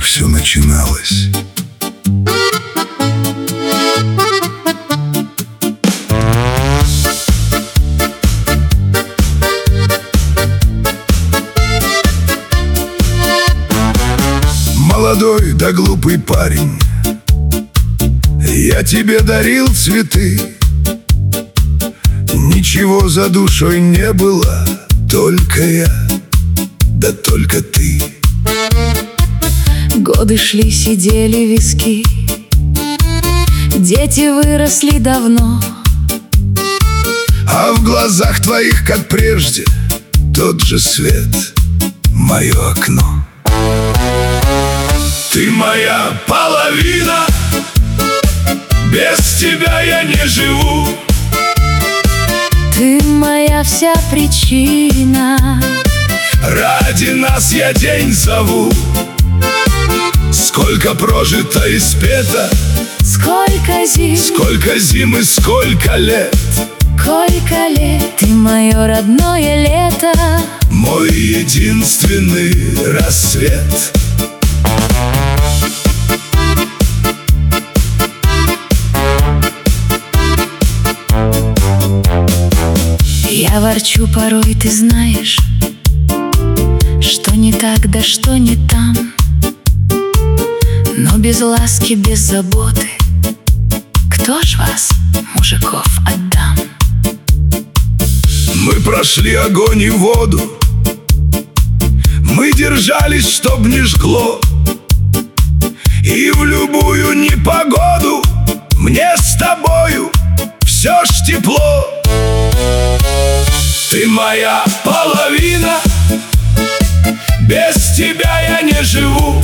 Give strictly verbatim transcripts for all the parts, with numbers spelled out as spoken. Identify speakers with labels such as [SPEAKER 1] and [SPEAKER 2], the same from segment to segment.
[SPEAKER 1] как все начиналось. Молодой да глупый парень, я тебе дарил цветы. Ничего за душой не было, только я, да только ты.
[SPEAKER 2] Годы шли, сидели виски, дети выросли давно,
[SPEAKER 1] а в глазах твоих, как прежде, тот же свет, мое окно. Ты моя половина, без тебя я не живу.
[SPEAKER 2] Ты моя вся причина,
[SPEAKER 1] ради нас я день зову. Сколько прожито и спето,
[SPEAKER 2] сколько зим,
[SPEAKER 1] сколько зим и сколько лет,
[SPEAKER 2] сколько лет. Ты мое родное лето,
[SPEAKER 1] мой единственный рассвет.
[SPEAKER 2] Я ворчу порой, ты знаешь, что не так, да что не там. Но без ласки, без заботы кто ж вас, мужиков, отдам?
[SPEAKER 1] Мы прошли огонь и воду, мы держались, чтоб не жгло. И в любую непогоду мне с тобою все ж тепло. Ты моя половина, без тебя я не живу.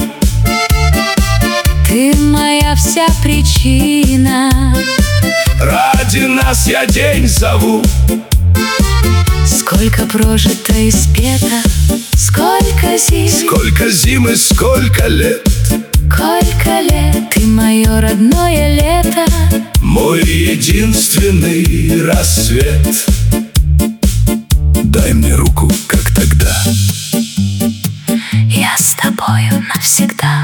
[SPEAKER 2] Ты моя вся причина,
[SPEAKER 1] ради нас я день зову.
[SPEAKER 2] Сколько прожито и спето, сколько зим,
[SPEAKER 1] сколько зим и сколько лет,
[SPEAKER 2] сколько лет. Ты мое родное лето,
[SPEAKER 1] мой единственный рассвет. Дай мне руку, как тогда,
[SPEAKER 2] я с тобою навсегда.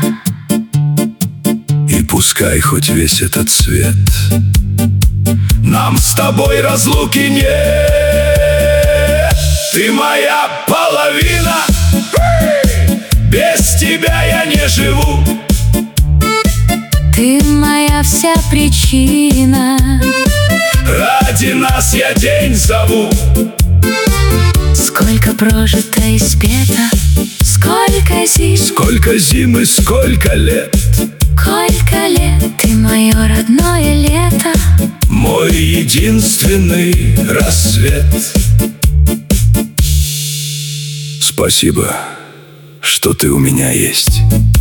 [SPEAKER 1] И пускай хоть весь этот свет, нам с тобой разлуки нет. Ты моя половина, без тебя я не живу.
[SPEAKER 2] Ты моя вся причина,
[SPEAKER 1] ради нас я день зову.
[SPEAKER 2] Сколько прожито и спето, сколько зим,
[SPEAKER 1] сколько зим и сколько лет,
[SPEAKER 2] сколько лет. Ты мое родное лето,
[SPEAKER 1] мой единственный рассвет. Спасибо, что ты у меня есть.